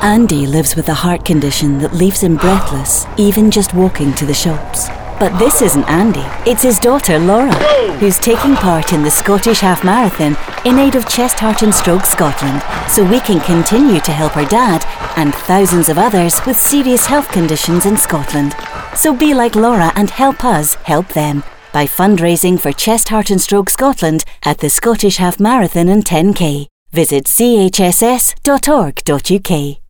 Andy lives with a heart condition that leaves him breathless, even just walking to the shops. But this isn't Andy, it's his daughter Laura, who's taking part in the Scottish Half Marathon in aid of Chest, Heart and Stroke Scotland, so we can continue to help her dad and thousands of others with serious health conditions in Scotland. So be like Laura and help us help them by fundraising for Chest, Heart and Stroke Scotland at the Scottish Half Marathon and 10K. Visit chss.org.uk.